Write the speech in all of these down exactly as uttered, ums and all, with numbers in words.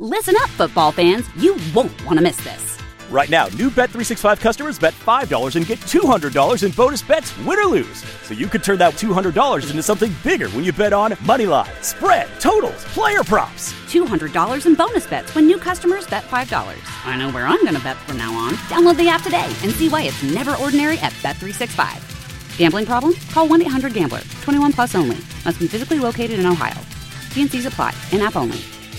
Listen up, football fans. You won't want to miss this. Right now, new Bet three sixty-five customers bet five dollars and get two hundred dollars in bonus bets, win or lose. So you could turn that two hundred dollars into something bigger when you bet on money line, spread, totals, player props. two hundred dollars in bonus bets when new customers bet five dollars. I know where I'm going to bet from now on. Download the app today and see why it's never ordinary at Bet three sixty-five. Gambling problem? Call one eight hundred gambler. twenty-one plus only. Must be physically located in Ohio. T and C's apply. In-app only.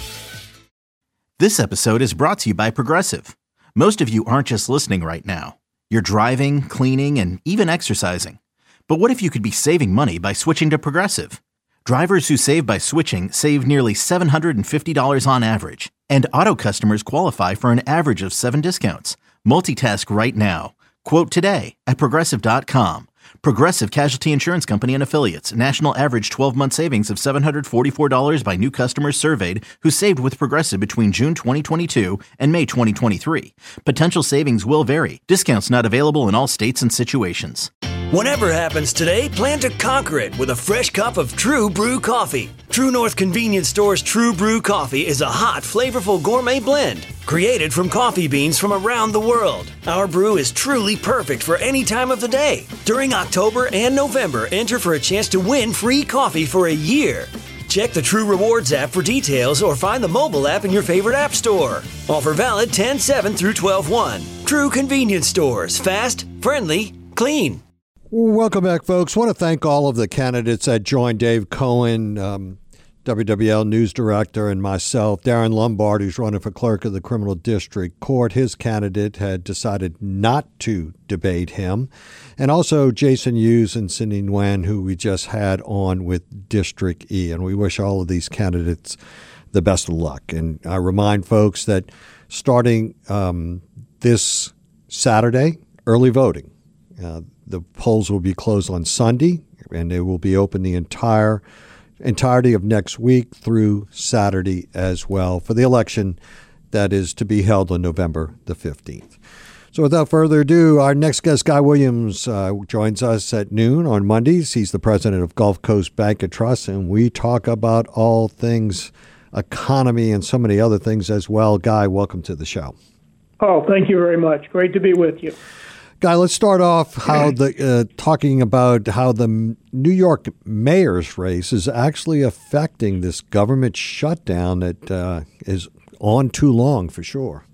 This episode is brought to you by Progressive. Most of you aren't just listening right now. You're driving, cleaning, and even exercising. But what if you could be saving money by switching to Progressive? Drivers who save by switching save nearly seven hundred fifty dollars on average. And auto customers qualify for an average of seven discounts. Multitask right now. Quote today at Progressive dot com. Progressive Casualty Insurance Company and Affiliates. National average twelve-month savings of seven hundred forty-four dollars by new customers surveyed who saved with Progressive between June twenty twenty-two and May twenty twenty-three. Potential savings will vary. Discounts not available in all states and situations. Whatever happens today, plan to conquer it with a fresh cup of True Brew coffee. True North Convenience Store's True Brew coffee is a hot, flavorful gourmet blend created from coffee beans from around the world. Our brew is truly perfect for any time of the day. During October and November, enter for a chance to win free coffee for a year. Check the True Rewards app for details or find the mobile app in your favorite app store. Offer valid ten seven through twelve one. True Convenience Stores. Fast, friendly, clean. Welcome back, folks. I want to thank all of the candidates that joined Dave Cohen, um, W W L News Director, and myself. Darren Lombard, who's running for clerk of the Criminal District Court. His candidate had decided not to debate him. And also Jason Hughes and Cindy Nguyen, who we just had on with District E. And we wish all of these candidates the best of luck. And I remind folks that starting um, this Saturday, early voting. Uh, the polls will be closed on Sunday, and they will be open the entire entirety of next week through Saturday as well for the election that is to be held on November the fifteenth. So without further ado, our next guest, Guy Williams, uh, joins us at noon on Mondays. He's the president of Gulf Coast Bank and Trust, and we talk about all things economy and so many other things as well. Guy, welcome to the show. Oh, thank you very much. Great to be with you. Guy, let's start off how the uh, talking about how the New York mayor's race is actually affecting this government shutdown that uh, is on too long for sure.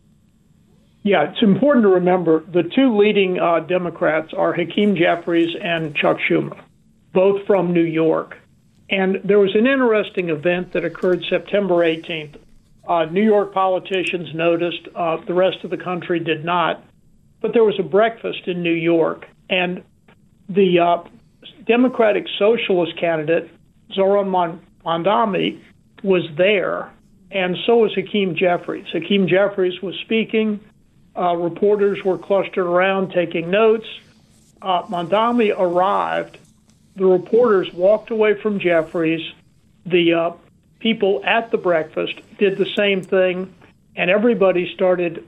Yeah, it's important to remember the two leading uh, Democrats are Hakeem Jeffries and Chuck Schumer, both from New York. And there was an interesting event that occurred September eighteenth. Uh, New York politicians noticed, uh, the rest of the country did not. But there was a breakfast in New York, and the uh, Democratic Socialist candidate, Zoran Mondani, was there, and so was Hakeem Jeffries. Hakeem Jeffries was speaking. Uh, reporters were clustered around taking notes. Uh, Mondani arrived. The reporters walked away from Jeffries. The uh, people at the breakfast did the same thing, and everybody started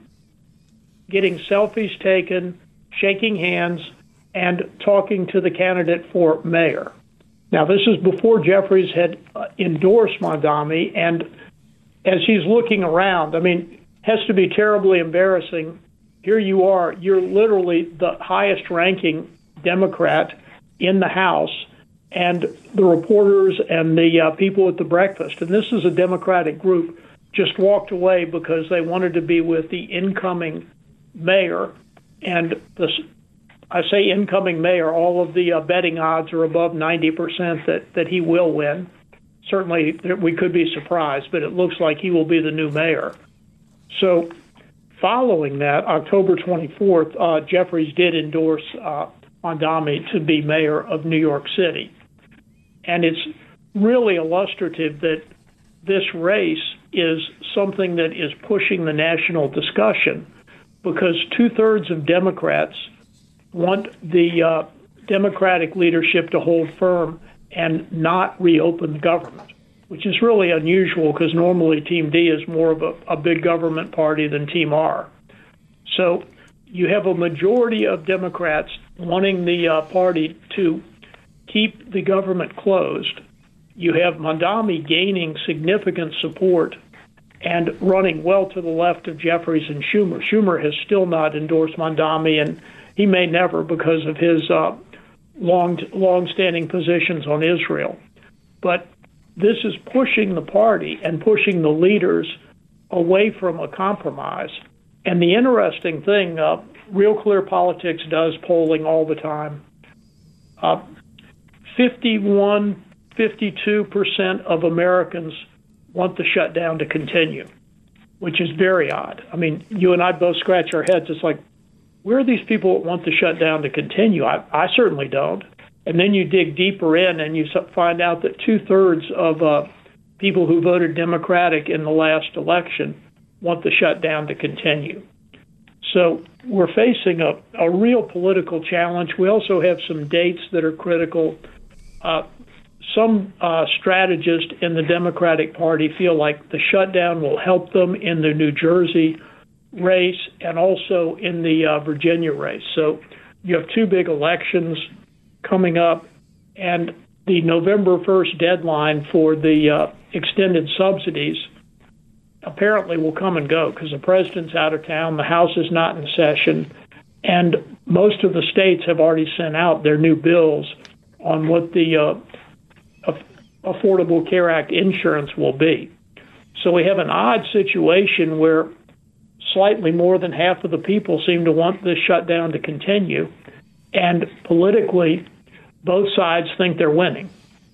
getting selfies taken, shaking hands, and talking to the candidate for mayor. Now, this is before Jeffries had uh, endorsed Mondani, and as he's looking around, I mean, has to be terribly embarrassing. Here you are, you're literally the highest-ranking Democrat in the House, and the reporters and the uh, people at the breakfast, and this is a Democratic group, just walked away because they wanted to be with the incoming mayor, and the, I say incoming mayor, all of the uh, betting odds are above ninety percent that, that he will win. Certainly, we could be surprised, but it looks like he will be the new mayor. So following that, October twenty-fourth, uh, Jeffries did endorse uh, Mondani to be mayor of New York City. And it's really illustrative that this race is something that is pushing the national discussion, because two-thirds of Democrats want the uh, Democratic leadership to hold firm and not reopen the government, which is really unusual because normally Team D is more of a, a big government party than Team R. So you have a majority of Democrats wanting the uh, party to keep the government closed. You have Mondani gaining significant support, and running well to the left of Jeffries and Schumer. Schumer has still not endorsed Mamdani, and he may never because of his uh, long, long-standing positions on Israel. But this is pushing the party and pushing the leaders away from a compromise. And the interesting thing, uh, Real Clear Politics does polling all the time. Uh, fifty-one, fifty-two percent of Americans want the shutdown to continue, which is very odd. I mean, you and I both scratch our heads. It's like, where are these people that want the shutdown to continue? I, I certainly don't. And then you dig deeper in and you find out that two-thirds of uh, people who voted Democratic in the last election want the shutdown to continue. So we're facing a, a real political challenge. We also have some dates that are critical. Uh, some uh, strategists in the Democratic Party feel like the shutdown will help them in the New Jersey race and also in the uh, Virginia race. So you have two big elections coming up, and the November first deadline for the uh, extended subsidies apparently will come and go because the president's out of town, the House is not in session, and most of the states have already sent out their new bills on what the uh, Affordable Care Act insurance will be. So we have an odd situation where slightly more than half of the people seem to want this shutdown to continue, and politically, both sides think they're winning.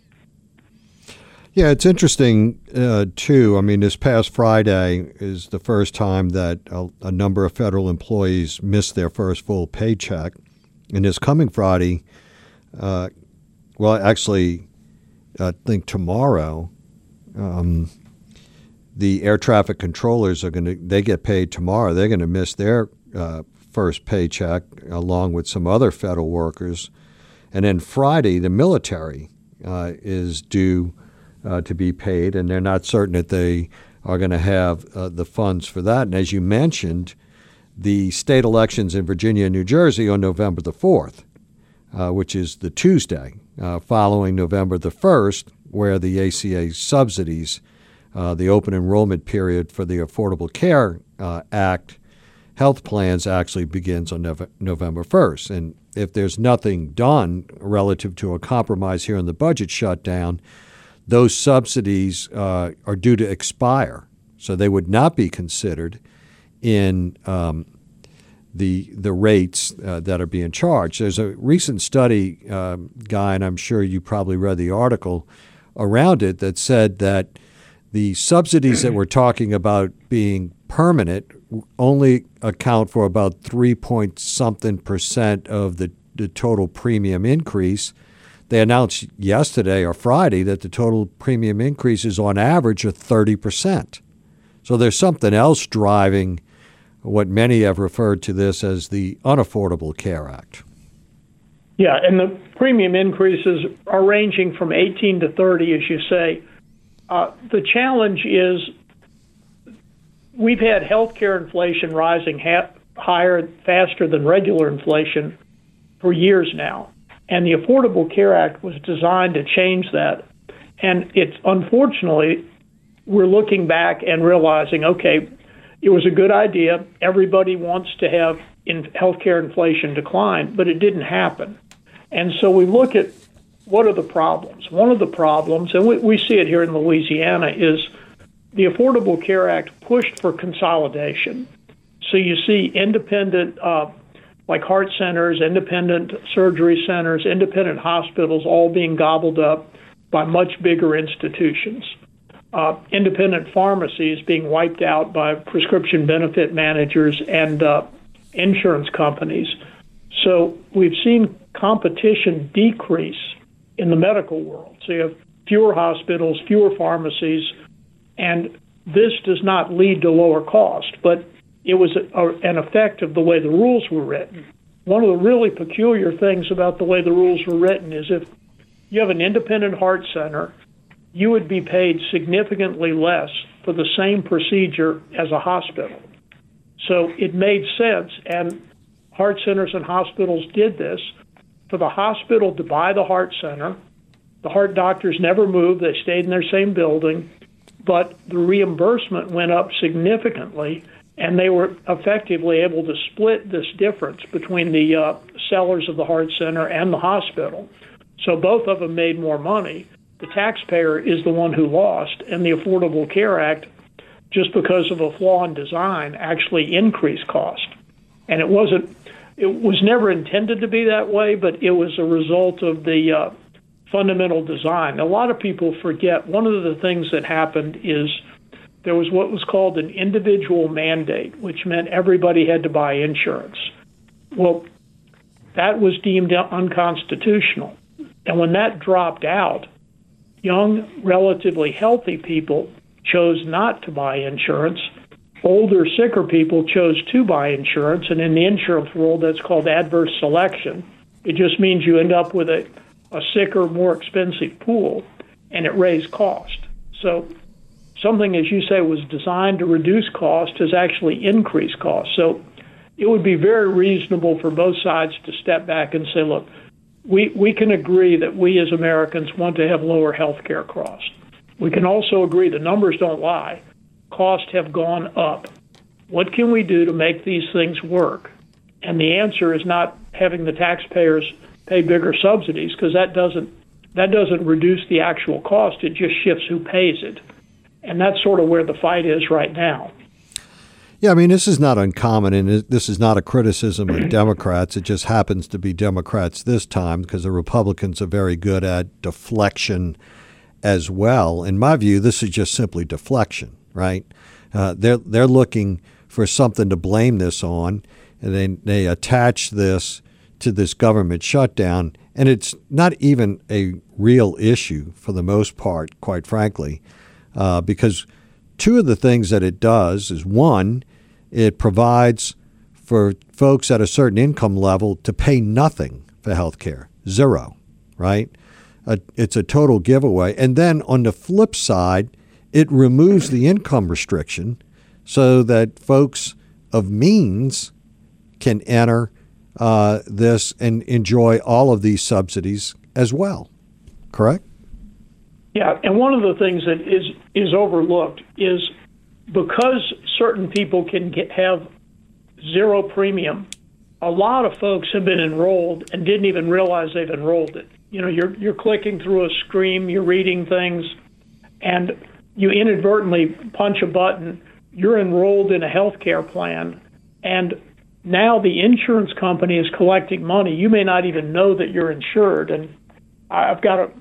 Yeah, it's interesting, uh, too. I mean, this past Friday is the first time that a, a number of federal employees missed their first full paycheck. And this coming Friday, uh, well, actually, I think tomorrow, um, the air traffic controllers are going to, they get paid tomorrow. They're going to miss their uh, first paycheck along with some other federal workers. And then Friday, the military uh, is due uh, to be paid, and they're not certain that they are going to have uh, the funds for that. And as you mentioned, the state elections in Virginia and New Jersey on November the fourth, uh, which is the Tuesday uh, following November the first, where the A C A subsidies, uh, the open enrollment period for the Affordable Care uh, Act health plans actually begins on Nov- November first. And if there's nothing done relative to a compromise here in the budget shutdown, those subsidies uh, are due to expire. So they would not be considered in um, the the rates uh, that are being charged. There's a recent study, um, Guy, and I'm sure you probably read the article around it, that said that the subsidies that we're talking about being permanent only account for about three point something percent of the, the total premium increase. They announced yesterday or Friday that the total premium increases on average are thirty percent. So there's something else driving what many have referred to this as the Unaffordable Care Act. Yeah, and the premium increases are ranging from eighteen to thirty, as you say. Uh, the challenge is we've had healthcare inflation rising ha- higher, faster than regular inflation for years now. And the Affordable Care Act was designed to change that. And it's unfortunately, we're looking back and realizing, okay, it was a good idea. Everybody wants to have in healthcare inflation decline, but it didn't happen. And so we look at what are the problems. One of the problems, and we, we see it here in Louisiana, is the Affordable Care Act pushed for consolidation. So you see independent, uh, like heart centers, independent surgery centers, independent hospitals all being gobbled up by much bigger institutions. Uh, independent pharmacies being wiped out by prescription benefit managers and uh, insurance companies. So we've seen competition decrease in the medical world. So you have fewer hospitals, fewer pharmacies, and this does not lead to lower cost, but it was a, a, an effect of the way the rules were written. One of the really peculiar things about the way the rules were written is if you have an independent heart center, you would be paid significantly less for the same procedure as a hospital. So it made sense, and heart centers and hospitals did this, for the hospital to buy the heart center. The heart doctors never moved. They stayed in their same building. but the reimbursement went up significantly, and they were effectively able to split this difference between the uh, sellers of the heart center and the hospital. So both of them made more money. The taxpayer is the one who lost, and the Affordable Care Act, just because of a flaw in design, actually increased cost. And it wasn't, it was never intended to be that way, but it was a result of the uh, fundamental design. A lot of people forget one of the things that happened is there was what was called an individual mandate, which meant everybody had to buy insurance. Well, that was deemed unconstitutional. And when that dropped out, young, relatively healthy people chose not to buy insurance. Older, sicker people chose to buy insurance. And in the insurance world, that's called adverse selection. It just means you end up with a, a sicker, more expensive pool, and it raised cost. So something, as you say, was designed to reduce cost has actually increased cost. So it would be very reasonable for both sides to step back and say, look, we, we can agree that we as Americans want to have lower health care costs. We can also agree the numbers don't lie. Costs have gone up. What can we do to make these things work? And the answer is not having the taxpayers pay bigger subsidies, because that doesn't that doesn't reduce the actual cost. It just shifts who pays it. And that's sort of where the fight is right now. Yeah, I mean, this is not uncommon, and this is not a criticism of Democrats. It just happens to be Democrats this time because the Republicans are very good at deflection as well. In my view, this is just simply deflection, right? Uh, they're they're looking for something to blame this on, and then they attach this to this government shutdown, and it's not even a real issue for the most part, quite frankly, uh, because two of the things that it does is, one, it provides for folks at a certain income level to pay nothing for health care, zero, right? Uh, it's a total giveaway. And then on the flip side, it removes the income restriction so that folks of means can enter uh, this and enjoy all of these subsidies as well, correct? Yeah, and one of the things that is is overlooked is because certain people can get, have zero premium, a lot of folks have been enrolled and didn't even realize they've enrolled it. You know, you're you're clicking through a screen, you're reading things, and you inadvertently punch a button. You're enrolled in a health care plan, and now the insurance company is collecting money. You may not even know that you're insured. And I've got a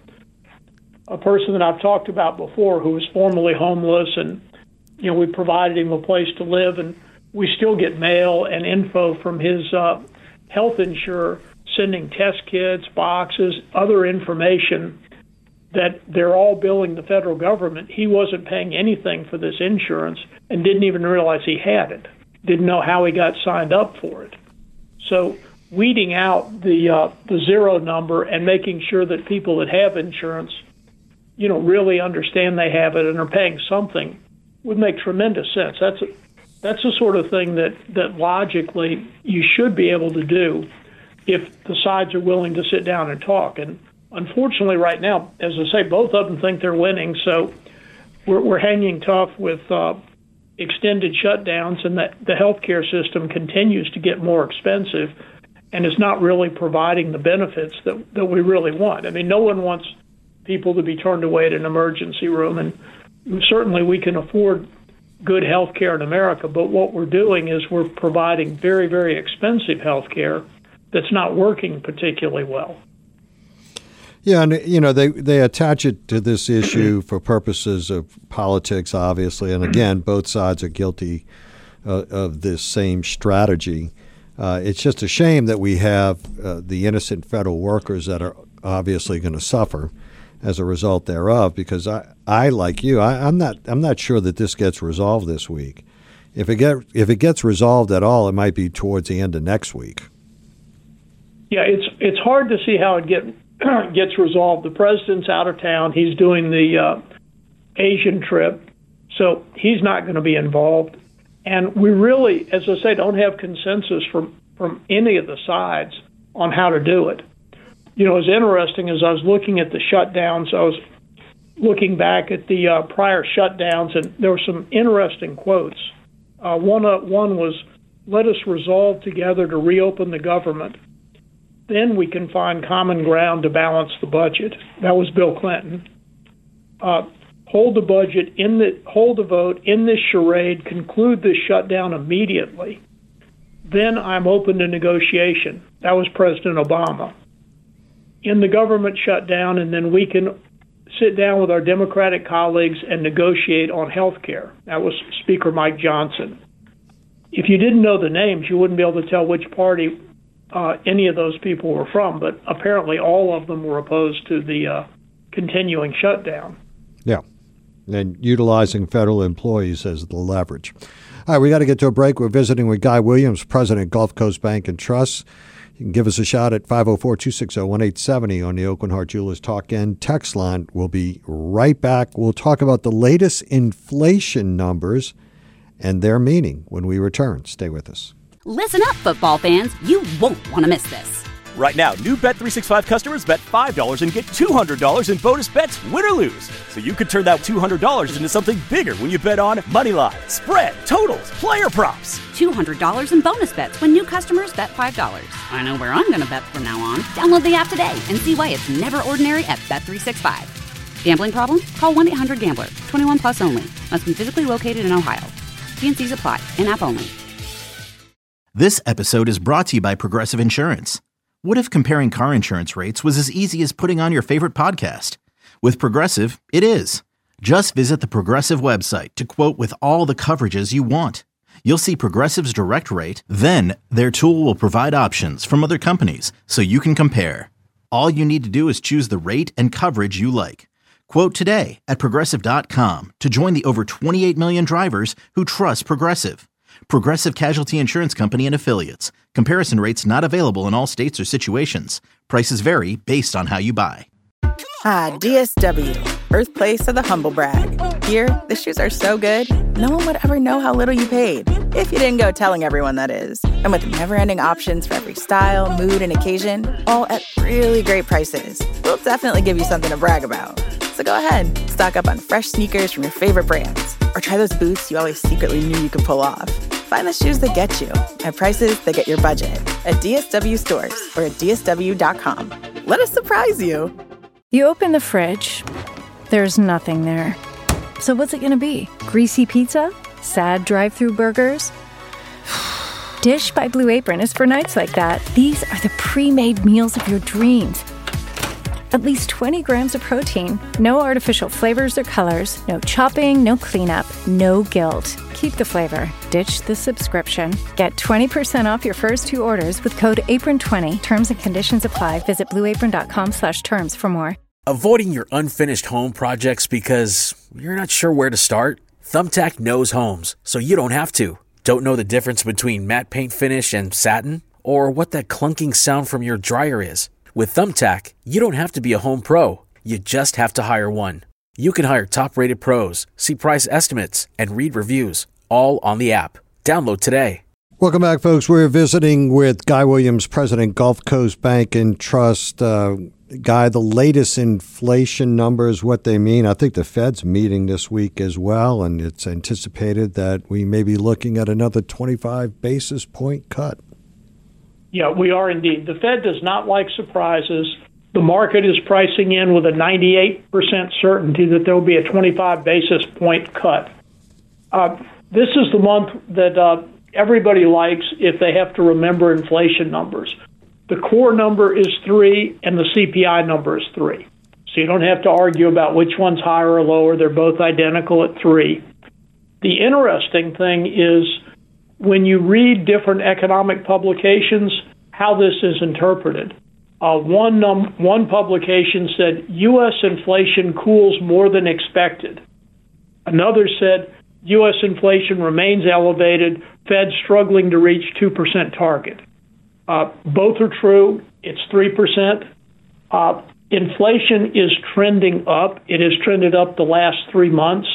a person that I've talked about before who was formerly homeless, and you know we provided him a place to live, and we still get mail and info from his uh, health insurer sending test kits, boxes, other information that they're all billing the federal government. He wasn't paying anything for this insurance and didn't even realize he had it, didn't know how he got signed up for it. So weeding out the uh, the zero number and making sure that people that have insurance, you know, really understand they have it and are paying something would make tremendous sense. That's a, that's the sort of thing that, that logically you should be able to do if the sides are willing to sit down and talk. And unfortunately right now, as I say, both of them think they're winning, so we're, we're hanging tough with uh, extended shutdowns, and that the healthcare system continues to get more expensive and is not really providing the benefits that, that we really want. I mean, no one wants people to be turned away at an emergency room, and certainly we can afford good health care in America, but what we're doing is we're providing very, very expensive health care that's not working particularly well. Yeah, and you know they, they attach it to this issue for purposes of politics, obviously, and again, both sides are guilty uh, of this same strategy. Uh, it's just a shame that we have uh, the innocent federal workers that are obviously going to suffer as a result thereof, because I, I like you, I, I'm not I'm not sure that this gets resolved this week. If it get if it gets resolved at all, it might be towards the end of next week. Yeah, it's it's hard to see how it get gets resolved. The president's out of town. He's doing the uh, Asian trip, so he's not going to be involved. And we really, as I say, don't have consensus from, from any of the sides on how to do it. You know, it's interesting as I was looking at the shutdowns, I was looking back at the uh, prior shutdowns, and there were some interesting quotes. Uh, one, uh, one was, "Let us resolve together to reopen the government. Then we can find common ground to balance the budget." That was Bill Clinton. Uh, hold the budget in the hold the vote in this charade. Conclude this shutdown immediately. Then I'm open to negotiation. That was President Obama. In the government shutdown, and then we can sit down with our Democratic colleagues and negotiate on health care. That was Speaker Mike Johnson. If you didn't know the names, you wouldn't be able to tell which party uh, any of those people were from, but apparently all of them were opposed to the uh, continuing shutdown. Yeah, and utilizing federal employees as the leverage. All right, we got to get to a break. We're visiting with Guy Williams, president of Gulf Coast Bank and Trust. You can give us a shout at five oh four, two six oh, one eight seven oh on the Aucoin Hart Jewelers Talk In text line. We'll be right back. We'll talk about the latest inflation numbers and their meaning when we return. Stay with us. Listen up, football fans. You won't want to miss this. Right now, new Bet three sixty-five customers bet five dollars and get two hundred dollars in bonus bets, win or lose. So you could turn that two hundred dollars into something bigger when you bet on money line, spread, totals, player props. two hundred dollars in bonus bets when new customers bet five dollars. I know where I'm going to bet from now on. Download the app today and see why it's never ordinary at Bet three sixty-five. Gambling problem? Call one eight hundred gambler. twenty-one plus only. Must be physically located in Ohio. T and C's apply. In-app only. This episode is brought to you by Progressive Insurance. What if comparing car insurance rates was as easy as putting on your favorite podcast? With Progressive, it is. Just visit the Progressive website to quote with all the coverages you want. You'll see Progressive's direct rate, then their tool will provide options from other companies so you can compare. All you need to do is choose the rate and coverage you like. Quote today at Progressive dot com to join the over twenty-eight million drivers who trust Progressive. Progressive Casualty Insurance Company and Affiliates. Comparison rates not available in all states or situations. Prices vary based on how you buy. Ah, D S W, birthplace of the humble brag. Here, the shoes are so good, no one would ever know how little you paid. If you didn't go telling everyone, that is. And with never-ending options for every style, mood, and occasion, all at really great prices, we'll definitely give you something to brag about. So go ahead, stock up on fresh sneakers from your favorite brands, or try those boots you always secretly knew you could pull off. Find the shoes that get you at prices that get your budget at D S W stores or at D S W dot com. Let us surprise you. You open the fridge, there's nothing there. So what's it gonna be? Greasy pizza? Sad drive-thru burgers? Dish by Blue Apron is for nights like that. These are the pre-made meals of your dreams. At least twenty grams of protein, no artificial flavors or colors, no chopping, no cleanup, no guilt. Keep the flavor. Ditch the subscription. Get twenty percent off your first two orders with code apron twenty. Terms and conditions apply. Visit blueapron.com slash terms for more. Avoiding your unfinished home projects because you're not sure where to start? Thumbtack knows homes, so you don't have to. Don't know the difference between matte paint finish and satin? Or what that clunking sound from your dryer is? With Thumbtack, you don't have to be a home pro. You just have to hire one. You can hire top-rated pros, see price estimates, and read reviews, all on the app. Download today. Welcome back, folks. We're visiting with Guy Williams, president, Gulf Coast Bank and Trust. Uh, Guy, the latest inflation numbers, what they mean. I think the Fed's meeting this week as well, and it's anticipated that we may be looking at another twenty-five basis point cut. Yeah, we are indeed. The Fed does not like surprises. The market is pricing in with a ninety-eight percent certainty that there will be a twenty-five basis point cut. Uh, this is the month that uh, everybody likes if they have to remember inflation numbers. The core number is three and the C P I number is three. So you don't have to argue about which one's higher or lower. They're both identical at three. The interesting thing is when you read different economic publications, how this is interpreted. Uh, one, num- one publication said U S inflation cools more than expected. Another said U S inflation remains elevated, Fed struggling to reach two percent target. Uh, both are true. It's three percent. Uh, inflation is trending up. It has trended up the last three months.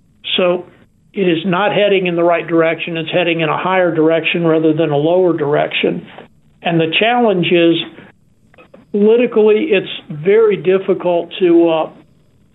So it is not heading in the right direction. It's heading in a higher direction rather than a lower direction. And the challenge is, politically, it's very difficult to uh,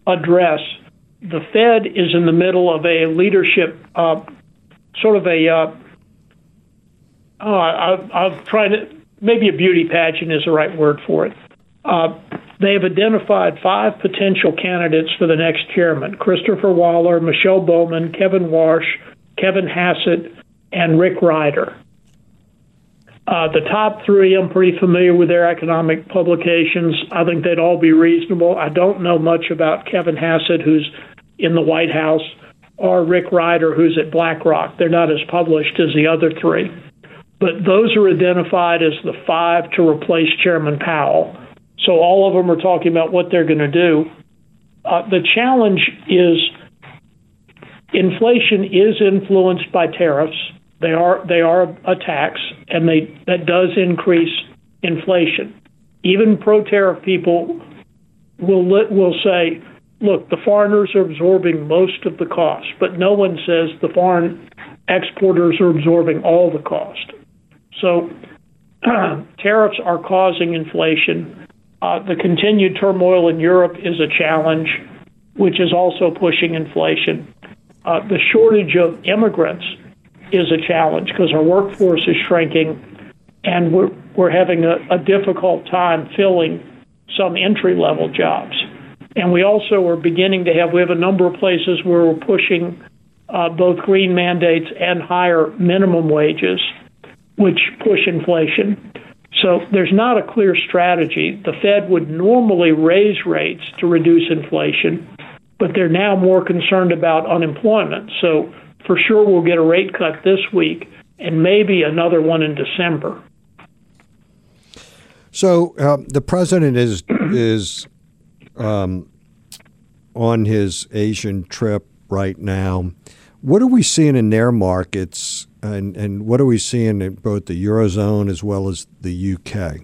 address. The Fed is in the middle of a leadership, uh, sort of a, uh, oh, I, I'm trying to, maybe a beauty pageant is the right word for it. Uh, they have identified five potential candidates for the next chairman: Christopher Waller, Michelle Bowman, Kevin Warsh, Kevin Hassett, and Rick Ryder. Uh, the top three, I'm pretty familiar with their economic publications. I think they'd all be reasonable. I don't know much about Kevin Hassett, who's in the White House, or Rick Ryder, who's at BlackRock. They're not as published as the other three. But those are identified as the five to replace Chairman Powell. So all of them are talking about what they're going to do. Uh, the challenge is inflation is influenced by tariffs. They are they are a tax, and they that does increase inflation. Even pro-tariff people will will say, look, the foreigners are absorbing most of the cost, but no one says the foreign exporters are absorbing all the cost. So uh, tariffs are causing inflation. Uh, the continued turmoil in Europe is a challenge, which is also pushing inflation. Uh, the shortage of immigrants is a challenge because our workforce is shrinking, and we're we're having a, a difficult time filling some entry-level jobs. And we also are beginning to have, we have a number of places where we're pushing uh, both green mandates and higher minimum wages, which push inflation. So there's not a clear strategy. The Fed would normally raise rates to reduce inflation, but they're now more concerned about unemployment. So for sure we'll get a rate cut this week and maybe another one in December. So uh, the president is is um, on his Asian trip right now. What are we seeing in their markets, and, and what are we seeing in both the Eurozone as well as the U K?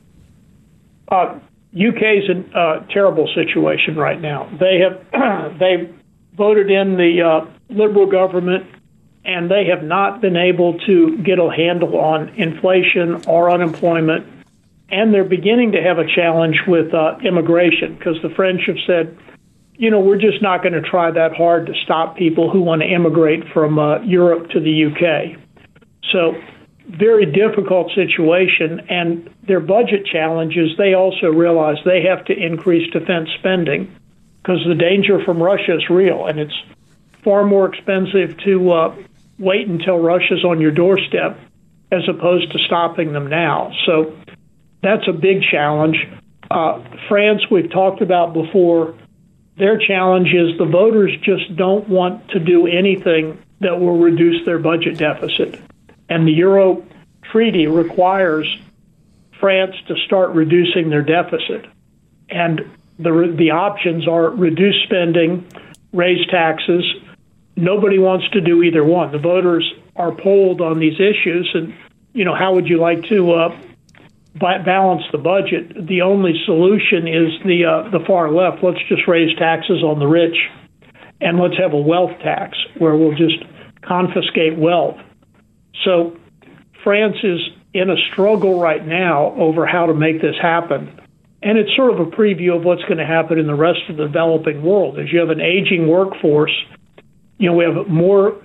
Uh, U K is in a terrible situation right now. They have they voted in the uh, Liberal government, and they have not been able to get a handle on inflation or unemployment. And they're beginning to have a challenge with uh, immigration, because the French have said, you know, we're just not going to try that hard to stop people who want to immigrate from uh, Europe to the U K. So very difficult situation. And their budget challenges, they also realize they have to increase defense spending because the danger from Russia is real. And it's far more expensive to uh, wait until Russia's on your doorstep as opposed to stopping them now. So that's a big challenge. Uh, France, we've talked about before. Their challenge is the voters just don't want to do anything that will reduce their budget deficit. And the Euro Treaty requires France to start reducing their deficit. And the the options are reduce spending, raise taxes. Nobody wants to do either one. The voters are polled on these issues, and, you know, how would you like to uh, balance the budget? The only solution is the uh, the far left. Let's just raise taxes on the rich, and let's have a wealth tax where we'll just confiscate wealth. So France is in a struggle right now over how to make this happen. And it's sort of a preview of what's going to happen in the rest of the developing world. As you have an aging workforce, you know, we have more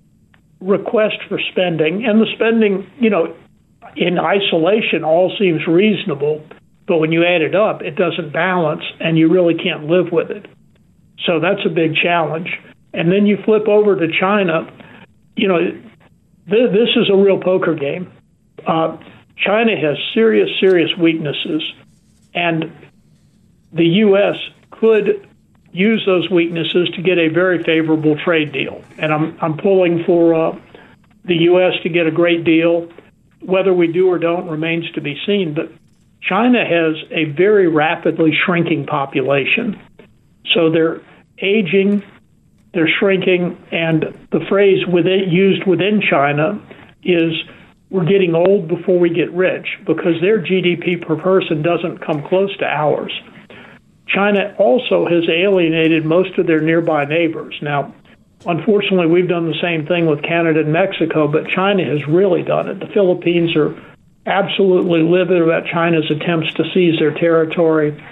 request for spending, and the spending, you know, in isolation all seems reasonable, but when you add it up, it doesn't balance, and you really can't live with it. So that's a big challenge. And then you flip over to China. You know, th- this is a real poker game. Uh, China has serious, serious weaknesses, and the U S could use those weaknesses to get a very favorable trade deal. And I'm I'm pulling for uh, the U S to get a great deal. Whether we do or don't remains to be seen, but China has a very rapidly shrinking population. So they're aging, they're shrinking, and the phrase within, used within China is we're getting old before we get rich, because their G D P per person doesn't come close to ours. China also has alienated most of their nearby neighbors. Now, unfortunately, we've done the same thing with Canada and Mexico, but China has really done it. The Philippines are absolutely livid about China's attempts to seize their territory.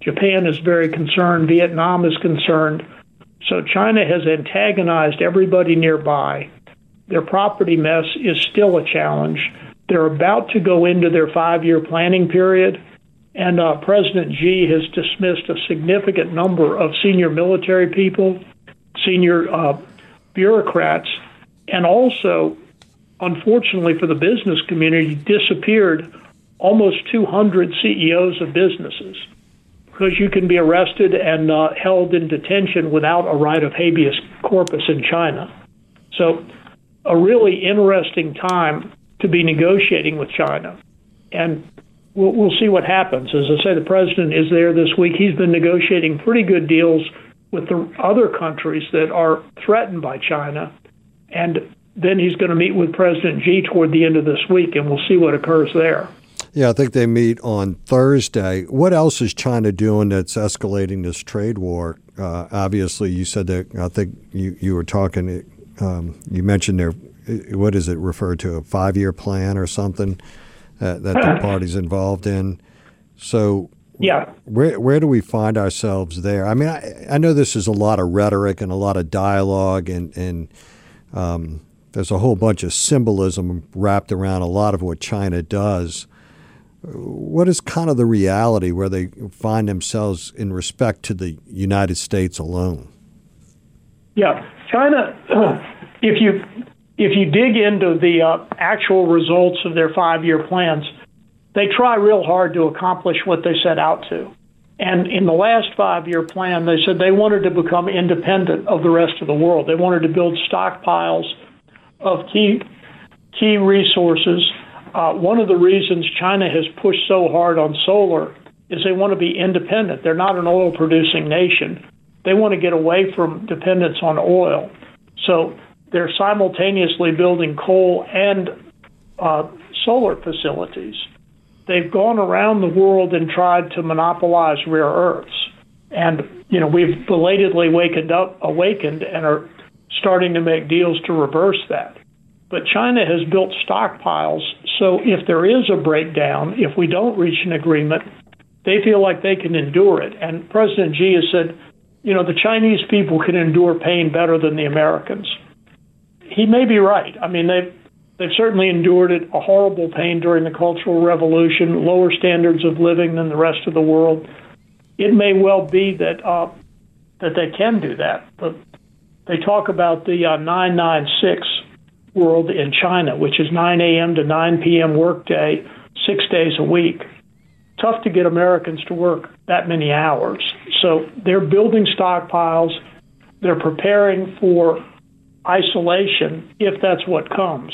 Japan is very concerned. Vietnam is concerned. So China has antagonized everybody nearby. Their property mess is still a challenge. They're about to go into their five-year planning period, and uh, President Xi has dismissed a significant number of senior military people, senior uh, bureaucrats, and also, unfortunately for the business community, disappeared almost two hundred C E Os of businesses, because you can be arrested and uh, held in detention without a right of habeas corpus in China. So a really interesting time to be negotiating with China. And we'll, we'll see what happens. As I say, the president is there this week. He's been negotiating pretty good deals with the other countries that are threatened by China. And then he's going to meet with President Xi toward the end of this week, and we'll see what occurs there. Yeah, I think they meet on Thursday. What else is China doing that's escalating this trade war? Uh, obviously, you said that, I think you, you were talking, um, you mentioned their, what is it referred to, a five-year plan or something uh, that the party's involved in. So yeah, where where do we find ourselves there? I mean, I, I know this is a lot of rhetoric and a lot of dialogue, and, and um, there's a whole bunch of symbolism wrapped around a lot of what China does. What is kind of the reality where they find themselves in respect to the United States alone? Yeah, China, if you if you dig into the uh, actual results of their five-year plans, they try real hard to accomplish what they set out to. And in the last five-year plan, they said they wanted to become independent of the rest of the world. They wanted to build stockpiles of key key resources. Uh, one of the reasons China has pushed so hard on solar is they want to be independent. They're not an oil-producing nation. They want to get away from dependence on oil. So they're simultaneously building coal and uh, solar facilities. They've gone around the world and tried to monopolize rare earths. And, you know, we've belatedly wakened up, awakened and are starting to make deals to reverse that. But China has built stockpiles, so if there is a breakdown, if we don't reach an agreement, they feel like they can endure it. And President Xi has said, you know, the Chinese people can endure pain better than the Americans. He may be right. I mean, they've, they've certainly endured it, a horrible pain during the Cultural Revolution, lower standards of living than the rest of the world. It may well be that uh, that they can do that. But they talk about the uh, nine nine six world in China, which is nine a.m. to nine p.m. workday, six days a week. Tough to get Americans to work that many hours. So they're building stockpiles. They're preparing for isolation if that's what comes.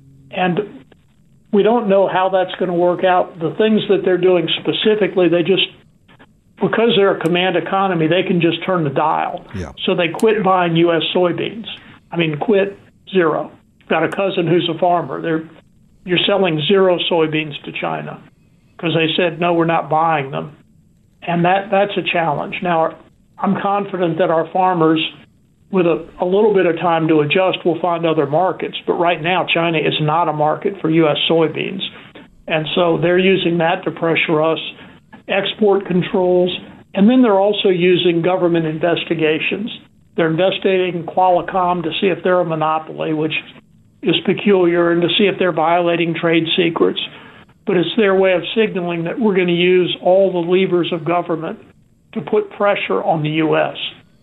And we don't know how that's going to work out. The things that they're doing specifically, they just, because they're a command economy, they can just turn the dial. Yeah. So they quit buying U S soybeans. I mean, quit zero. Got a cousin who's a farmer. They're you're selling zero soybeans to China because they said, no, we're not buying them. And that that's a challenge. Now, I'm confident that our farmers, with a, a little bit of time to adjust, will find other markets. But right now, China is not a market for U S soybeans. And so they're using that to pressure us, export controls, and then they're also using government investigations. They're investigating Qualcomm to see if they're a monopoly, which is peculiar, and to see if they're violating trade secrets. But it's their way of signaling that we're going to use all the levers of government to put pressure on the U S.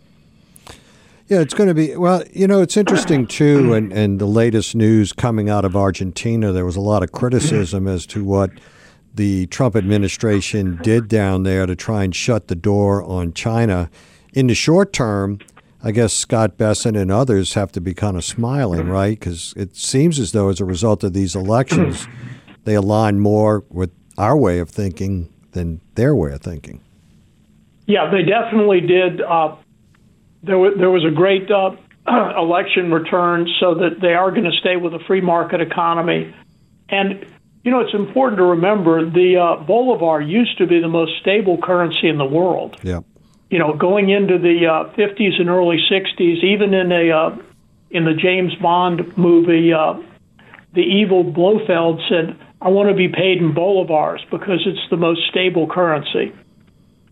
Yeah, it's going to be, well, you know, it's interesting, too, and, and the latest news coming out of Argentina, there was a lot of criticism as to what the Trump administration did down there to try and shut the door on China. In the short term, I guess Scott Bessent and others have to be kind of smiling, right? Because it seems as though as a result of these elections, they align more with our way of thinking than their way of thinking. Yeah, they definitely did. Uh, there, w- there was a great uh, election return so that they are going to stay with a free market economy. And, you know, it's important to remember the uh, Bolivar used to be the most stable currency in the world. Yeah. You know, going into the uh, fifties and early sixties, even in a uh, in the James Bond movie, uh, the evil Blofeld said, I want to be paid in bolivars because it's the most stable currency.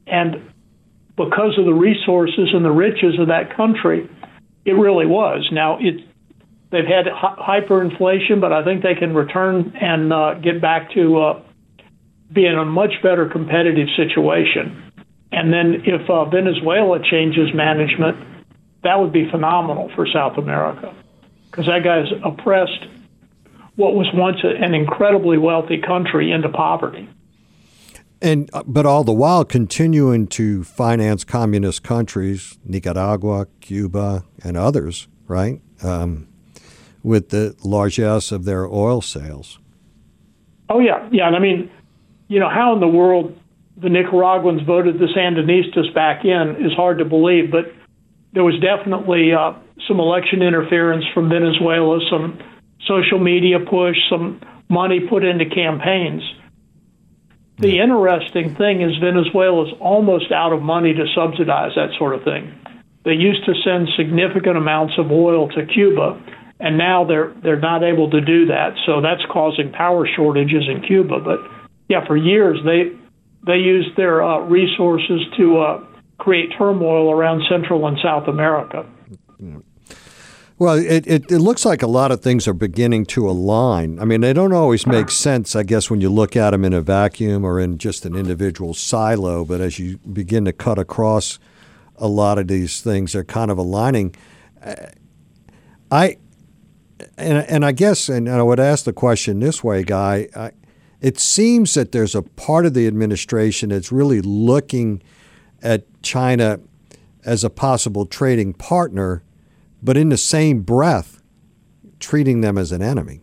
And because of the resources and the riches of that country, it really was. Now, it, they've had hi- hyperinflation, but I think they can return and uh, get back to uh, being in a much better competitive situation. And then if uh, Venezuela changes management, that would be phenomenal for South America, because that guy's oppressed what was once an incredibly wealthy country into poverty. And but all the while continuing to finance communist countries, Nicaragua, Cuba, and others, right, um, with the largesse of their oil sales. Oh, yeah. Yeah, and I mean, you know, how in the world the Nicaraguans voted the Sandinistas back in is hard to believe, but there was definitely uh, some election interference from Venezuela, some social media push, some money put into campaigns. The interesting thing is Venezuela is almost out of money to subsidize that sort of thing. They used to send significant amounts of oil to Cuba, and now they're they're not able to do that. So that's causing power shortages in Cuba. But yeah, for years they they used their uh, resources to uh, create turmoil around Central and South America. Yeah. Well, it, it, it looks like a lot of things are beginning to align. I mean, they don't always make sense, I guess, when you look at them in a vacuum or in just an individual silo. But as you begin to cut across a lot of these things, they're kind of aligning. I and and I guess, and I would ask the question this way, Guy. I, it seems that there's a part of the administration that's really looking at China as a possible trading partner, but in the same breath, treating them as an enemy.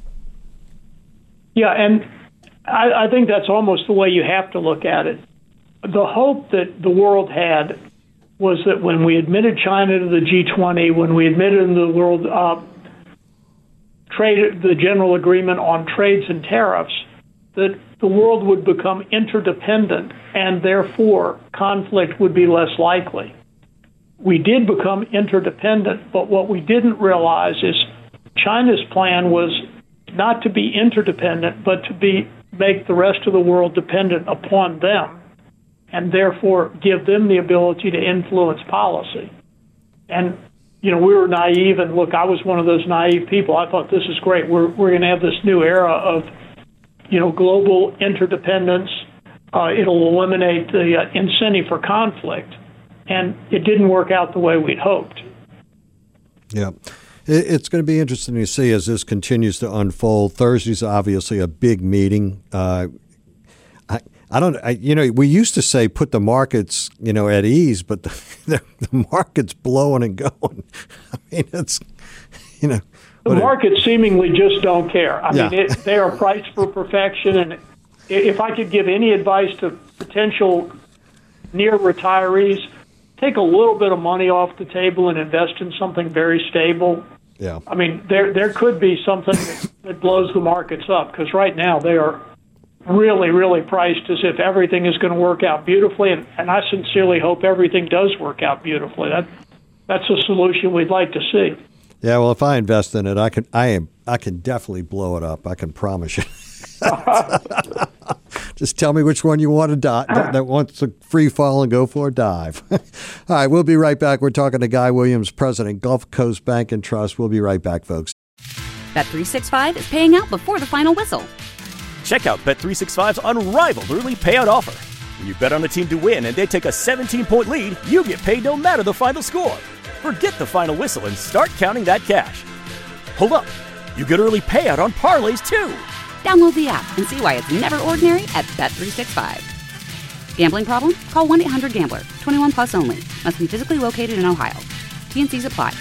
Yeah, and I, I think that's almost the way you have to look at it. The hope that the world had was that when we admitted China to the G twenty, when we admitted into the world uh, trade, the general agreement on trades and tariffs, that the world would become interdependent and therefore conflict would be less likely. We did become interdependent, but what we didn't realize is China's plan was not to be interdependent, but to be make the rest of the world dependent upon them, and therefore give them the ability to influence policy. And, you know, we were naive, and look, I was one of those naive people. I thought, this is great. We're we're going to have this new era of, you know, global interdependence. Uh, it'll eliminate the uh, incentive for conflict. And it didn't work out the way we'd hoped. Yeah. It's going to be interesting to see as this continues to unfold. Thursday's obviously a big meeting. Uh, I, I don't, I, you know, we used to say put the markets, you know, at ease, but the, the, the market's blowing and going. I mean, it's, you know. The markets seemingly just don't care. I yeah. mean, it, they are priced for perfection. And if I could give any advice to potential near retirees, take a little bit of money off the table and invest in something very stable. Yeah. I mean, there there could be something that, that blows the markets up, because right now they are really, really priced as if everything is going to work out beautifully, and, and I sincerely hope everything does work out beautifully. That that's a solution we'd like to see. Yeah, well, if I invest in it, I can I am I can definitely blow it up. I can promise you. Just tell me which one you want to die, that, that wants to free fall and go for a dive. All right, we'll be right back. We're talking to Guy Williams, President, Gulf Coast Bank and Trust. We'll be right back, folks. Bet three sixty-five is paying out before the final whistle. Check out Bet three sixty-five's unrivaled early payout offer. When you bet on a team to win and they take a seventeen-point lead, you get paid no matter the final score. Forget the final whistle and start counting that cash. Hold up. You get early payout on parlays, too. Download the app and see why it's never ordinary at Bet three sixty-five. Gambling problem? Call one eight hundred gambler. twenty-one plus only. Must be physically located in Ohio. T and C's apply.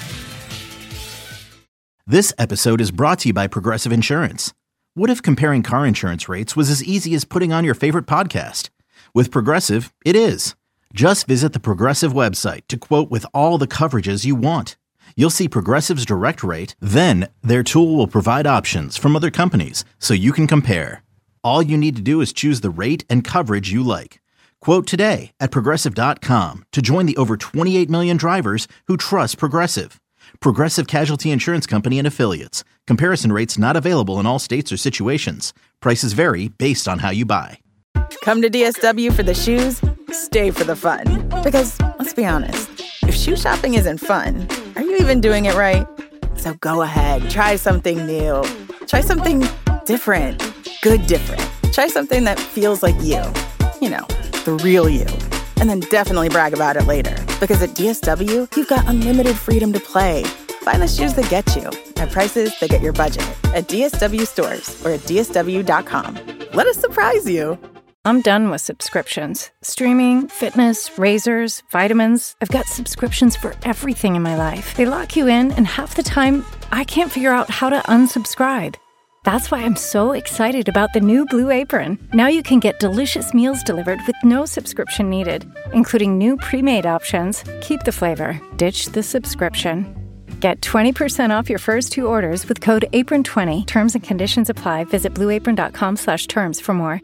This episode is brought to you by Progressive Insurance. What if comparing car insurance rates was as easy as putting on your favorite podcast? With Progressive, it is. Just visit the Progressive website to quote with all the coverages you want. You'll see Progressive's direct rate, then their tool will provide options from other companies so you can compare. All you need to do is choose the rate and coverage you like. Quote today at Progressive dot com to join the over twenty-eight million drivers who trust Progressive. Progressive Casualty Insurance Company and Affiliates. Comparison rates not available in all states or situations. Prices vary based on how you buy. Come to D S W for the shoes stay for the fun. Because, let's be honest, if shoe shopping isn't fun, are you even doing it right? So go ahead, try something new. Try something different. Good different. Try something that feels like you. You know, the real you. And then definitely brag about it later. Because at D S W, you've got unlimited freedom to play. Find the shoes that get you at prices that get your budget at D S W stores or at D S W dot com. Let us surprise you. I'm done with subscriptions. Streaming, fitness, razors, vitamins. I've got subscriptions for everything in my life. They lock you in, and half the time, I can't figure out how to unsubscribe. That's why I'm so excited about the new Blue Apron. Now you can get delicious meals delivered with no subscription needed, including new pre-made options. Keep the flavor. Ditch the subscription. Get twenty percent off your first two orders with code apron twenty. Terms and conditions apply. Visit blueapron.com slash terms for more.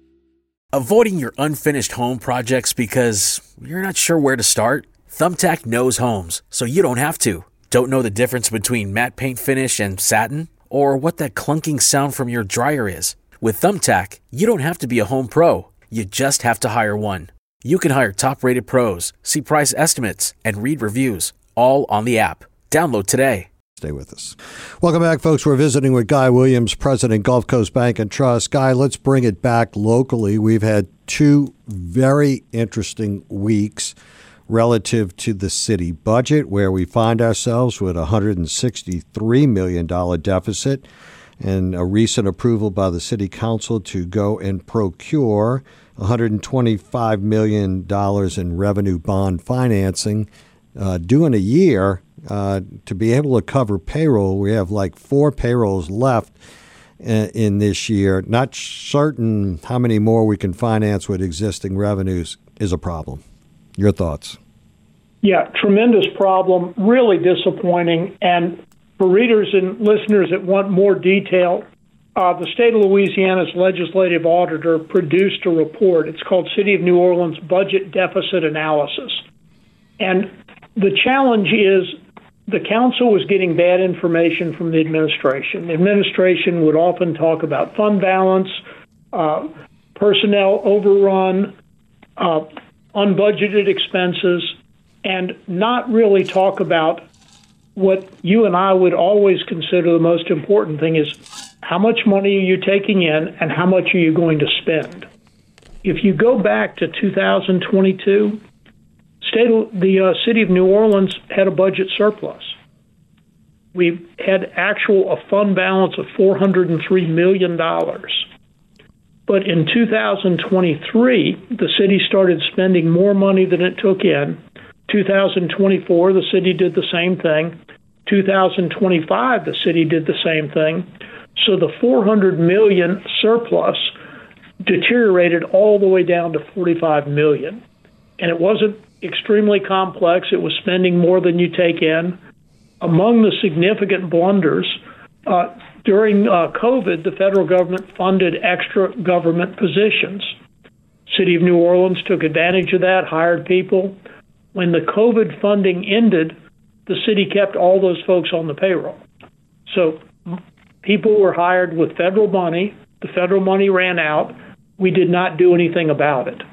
Avoiding your unfinished home projects because you're not sure where to start? Thumbtack knows homes, so you don't have to. Don't know the difference between matte paint finish and satin? Or what that clunking sound from your dryer is? With Thumbtack, you don't have to be a home pro. You just have to hire one. You can hire top-rated pros, see price estimates, and read reviews, all on the app. Download today. Stay with us. Welcome back, folks. We're visiting with Guy Williams, President, Gulf Coast Bank and Trust. Guy, let's bring it back locally. We've had two very interesting weeks relative to the city budget, where we find ourselves with a one hundred sixty-three million dollars deficit and a recent approval by the city council to go and procure one hundred twenty-five million dollars in revenue bond financing uh, due in a year. Uh, to be able to cover payroll, we have like four payrolls left in, in this year. Not certain how many more we can finance with existing revenues is a problem. Your thoughts? Yeah, tremendous problem, really disappointing. And for readers and listeners that want more detail, uh, the state of Louisiana's legislative auditor produced a report. It's called City of New Orleans Budget Deficit Analysis. And the challenge is the council was getting bad information from the administration. The administration would often talk about fund balance, uh, personnel overrun, uh, unbudgeted expenses, and not really talk about what you and I would always consider the most important thing is how much money are you taking in and how much are you going to spend. If you go back to two thousand twenty-two, State of, the uh, city of New Orleans had a budget surplus. We had actual a fund balance of four hundred three million dollars. But in two thousand twenty-three, the city started spending more money than it took in. two thousand twenty-four, the city did the same thing. two thousand twenty-five, the city did the same thing. So the four hundred million dollars surplus deteriorated all the way down to forty-five million dollars. And it wasn't extremely complex. It was spending more than you take in. Among the significant blunders, uh, during uh, COVID, the federal government funded extra government positions. City of New Orleans took advantage of that, hired people. When the COVID funding ended, the city kept all those folks on the payroll. So people were hired with federal money. The federal money ran out. We did not do anything about it.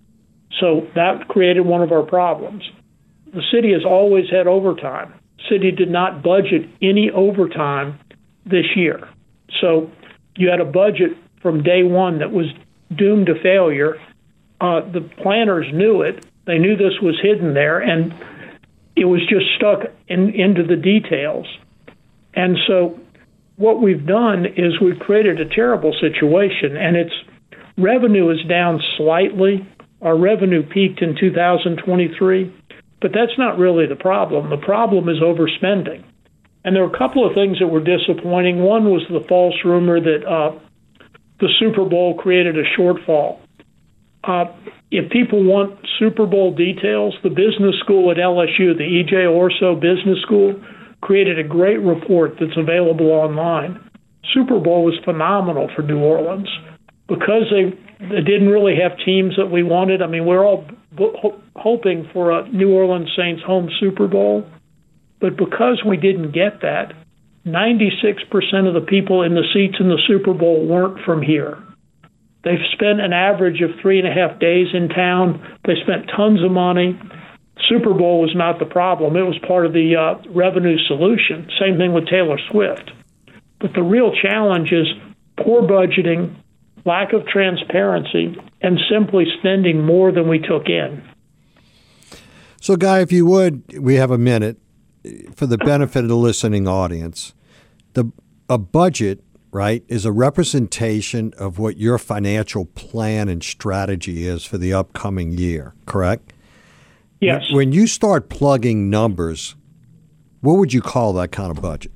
So that created one of our problems. The city has always had overtime. City did not budget any overtime this year. So you had a budget from day one that was doomed to failure. Uh, the planners knew it. They knew this was hidden there, and it was just stuck in, into the details. And so what we've done is we've created a terrible situation, and its revenue is down slightly. Our revenue peaked in two thousand twenty-three, but that's not really the problem. The problem is overspending. And there were a couple of things that were disappointing. One was the false rumor that uh, the Super Bowl created a shortfall. Uh, if people want Super Bowl details, the business school at L S U, the E J Orso Business School, created a great report that's available online. Super Bowl was phenomenal for New Orleans because they They didn't really have teams that we wanted. I mean, we're all ho- hoping for a New Orleans Saints home Super Bowl. But because we didn't get that, ninety-six percent of the people in the seats in the Super Bowl weren't from here. They've spent an average of three and a half days in town. They spent tons of money. Super Bowl was not the problem. It was part of the uh, revenue solution. Same thing with Taylor Swift. But the real challenge is poor budgeting, lack of transparency, and simply spending more than we took in. So, Guy, if you would, we have a minute for the benefit of the listening audience. The a budget, right, is a representation of what your financial plan and strategy is for the upcoming year, correct? Yes. When you start plugging numbers, what would you call that kind of budget?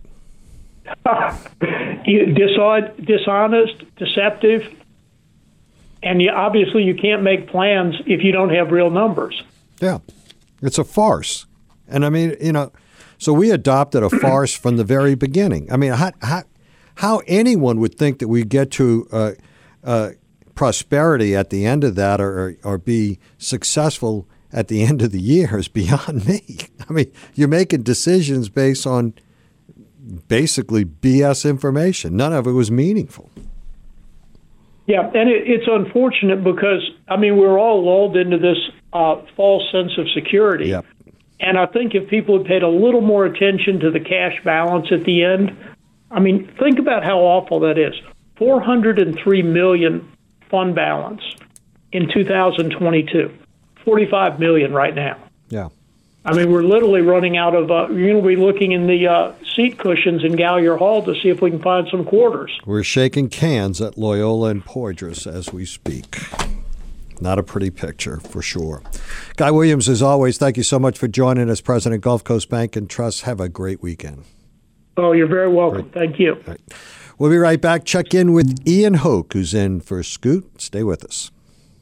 Dishonest, dishonest, deceptive, and you, obviously you can't make plans if you don't have real numbers. Yeah, it's a farce. And I mean, you know, so we adopted a farce from the very beginning. I mean, how how, how anyone would think that we get to uh, uh, prosperity at the end of that or, or be successful at the end of the year is beyond me. I mean, you're making decisions based on basically B S information. None of it was meaningful. Yeah, and it, it's unfortunate because, I mean, we're all lulled into this uh, false sense of security. Yep. And I think if people had paid a little more attention to the cash balance at the end, I mean, think about how awful that is. four hundred three million dollars fund balance in two thousand twenty-two. forty-five million dollars right now. Yeah. I mean, we're literally running out of, uh, you're going to be looking in the uh, seat cushions in Gallier Hall to see if we can find some quarters. We're shaking cans at Loyola and Poydras as we speak. Not a pretty picture, for sure. Guy Williams, as always, thank you so much for joining us, President Gulf Coast Bank and Trust. Have a great weekend. Oh, you're very welcome. Great. Thank you. Right. We'll be right back. Check in with Ian Hoke, who's in for Scoot. Stay with us.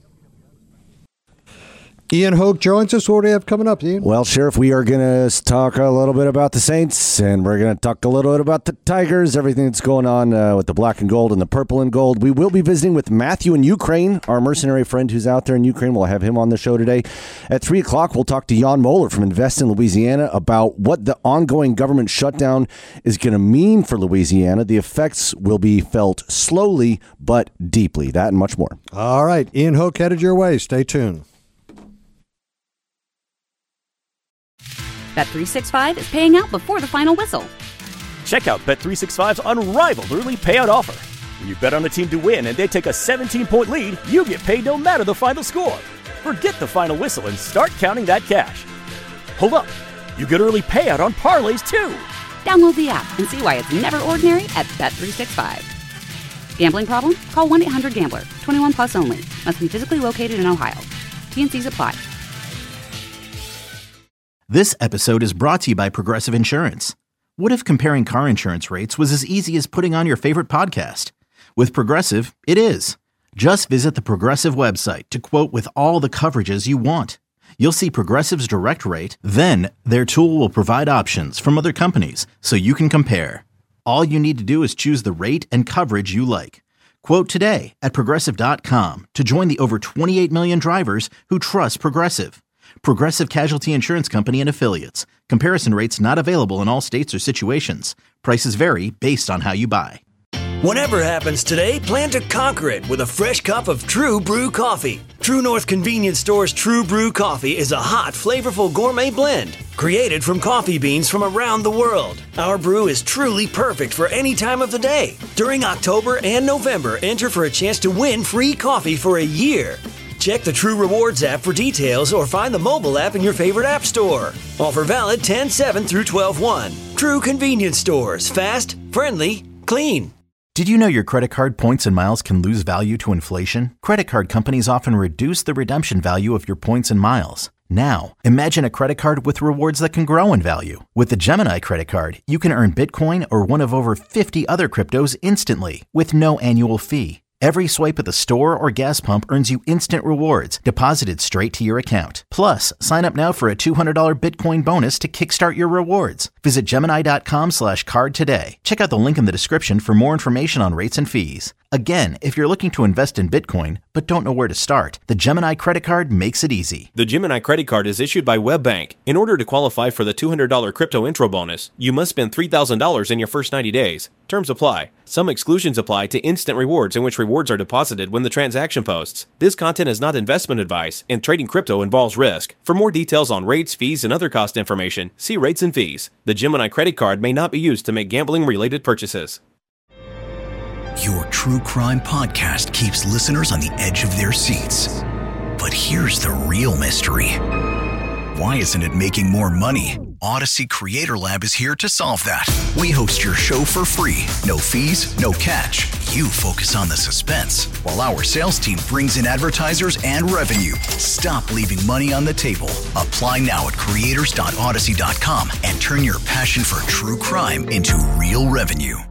Ian Hoke joins us. What do we have coming up, Ian? Well, Sheriff, we are going to talk a little bit about the Saints, and we're going to talk a little bit about the Tigers, everything that's going on uh, with the black and gold and the purple and gold. We will be visiting with Matthew in Ukraine, our mercenary friend who's out there in Ukraine. We'll have him on the show today. At three o'clock, we'll talk to Jan Moeller from Invest in Louisiana about what the ongoing government shutdown is going to mean for Louisiana. The effects will be felt slowly but deeply. That and much more. All right. Ian Hoke headed your way. Stay tuned. Bet three sixty-five is paying out before the final whistle. Check out Bet three sixty-five's unrivaled early payout offer. When you bet on a team to win and they take a seventeen-point lead, you get paid no matter the final score. Forget the final whistle and start counting that cash. Hold up. You get early payout on parlays, too. Download the app and see why it's never ordinary at Bet three sixty-five. Gambling problem? Call one eight hundred gambler. twenty-one plus only. Must be physically located in Ohio. T and C's apply. This episode is brought to you by Progressive Insurance. What if comparing car insurance rates was as easy as putting on your favorite podcast? With Progressive, it is. Just visit the Progressive website to quote with all the coverages you want. You'll see Progressive's direct rate, then their tool will provide options from other companies so you can compare. All you need to do is choose the rate and coverage you like. Quote today at Progressive dot com to join the over twenty-eight million drivers who trust Progressive. Progressive Casualty Insurance Company and Affiliates. Comparison rates not available in all states or situations. Prices vary based on how you buy. Whatever happens today, plan to conquer it with a fresh cup of True Brew coffee. True North Convenience Store's True Brew coffee is a hot, flavorful gourmet blend created from coffee beans from around the world. Our brew is truly perfect for any time of the day. During October and November, enter for a chance to win free coffee for a year. Check the True Rewards app for details or find the mobile app in your favorite app store. Offer valid ten seven through twelve one. True Convenience Stores. Fast, friendly, clean. Did you know your credit card points and miles can lose value to inflation? Credit card companies often reduce the redemption value of your points and miles. Now, imagine a credit card with rewards that can grow in value. With the Gemini credit card, you can earn Bitcoin or one of over fifty other cryptos instantly with no annual fee. Every swipe at the store or gas pump earns you instant rewards deposited straight to your account. Plus, sign up now for a two hundred dollars Bitcoin bonus to kickstart your rewards. Visit Gemini.com slash card today. Check out the link in the description for more information on rates and fees. Again, if you're looking to invest in Bitcoin but don't know where to start, the Gemini credit card makes it easy. The Gemini credit card is issued by WebBank. In order to qualify for the two hundred dollars crypto intro bonus, you must spend three thousand dollars in your first ninety days. Terms apply. Some exclusions apply to instant rewards in which rewards rewards are deposited when the transaction posts. This content is not investment advice, and trading crypto involves risk. For more details on rates, fees, and other cost information, see rates and fees. The Gemini credit card may not be used to make gambling-related purchases. Your true crime podcast keeps listeners on the edge of their seats. But here's the real mystery. Why isn't it making more money? Odyssey Creator Lab is here to solve that. We host your show for free. No fees, no catch. You focus on the suspense, while our sales team brings in advertisers and revenue. Stop leaving money on the table. Apply now at creators dot odyssey dot com and turn your passion for true crime into real revenue.